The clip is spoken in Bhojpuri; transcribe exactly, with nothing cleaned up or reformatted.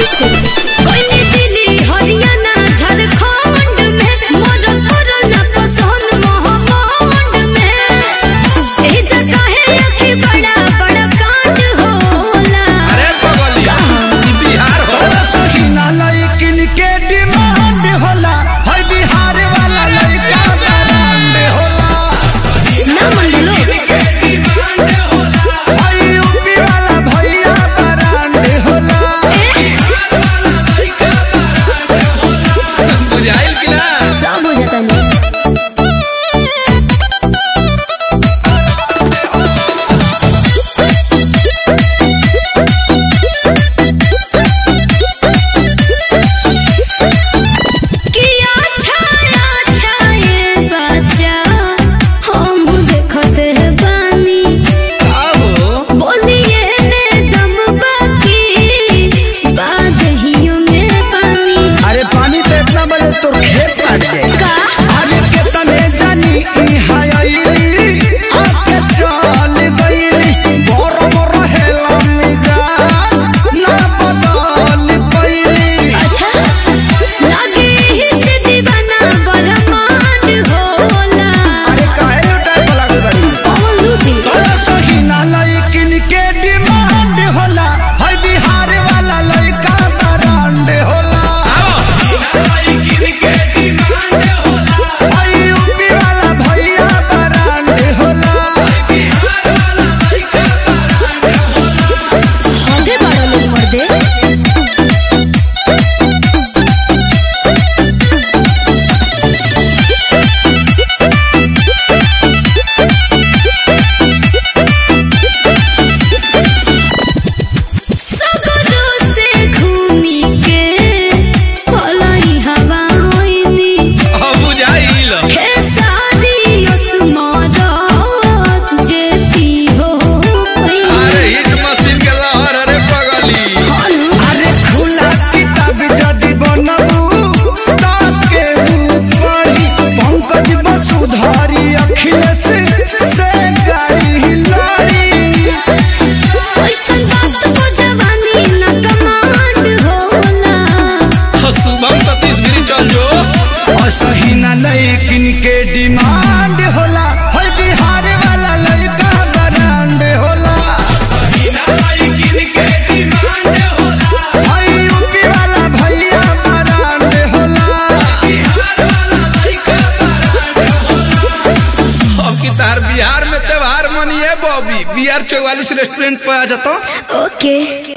कैसे कोई दिल्ली हरियाणा झारखंड में मोर कोरोना पसंद मोहम्मद में ए जगह है अखी बड़ा बड़ा कांड होला। अरे बगलिया ई बिहार होला सहीना लइकिन के डिमांड होला है बिहार वाला लइका ब्रांड होला ना मंडलो सब हो जाता नहीं। लेकिन के डिमांड होला है बिहार वाला लइका ब्रांड होला है यूपी वाला भैया ब्रांड होला। अब की तार बिहार में त्योहार मनिए बॉबी बिहार चौवालीस रेस्टोरेंट पे आ जाता। ओके।